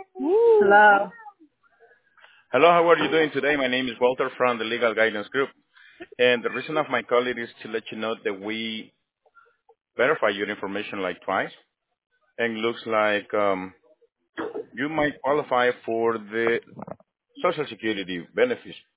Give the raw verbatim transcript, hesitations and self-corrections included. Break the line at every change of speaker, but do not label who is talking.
Hello.
Hello, how are you doing today? My name is Walter from the Legal Guidance Group. And the reason of my call it is to let you know that we verify your information like twice. And looks like um, you might qualify for the Social Security benefits.